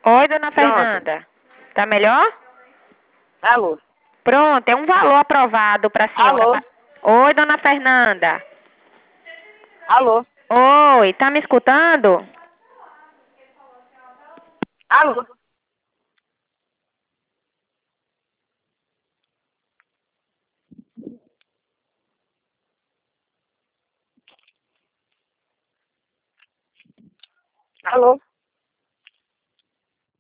Oi, dona Pronto. Fernanda. Tá melhor? Alô? Pronto, é um valor aprovado para a senhora. Alô? Oi, dona Fernanda. Alô? Oi, tá me escutando? Alô? Alô?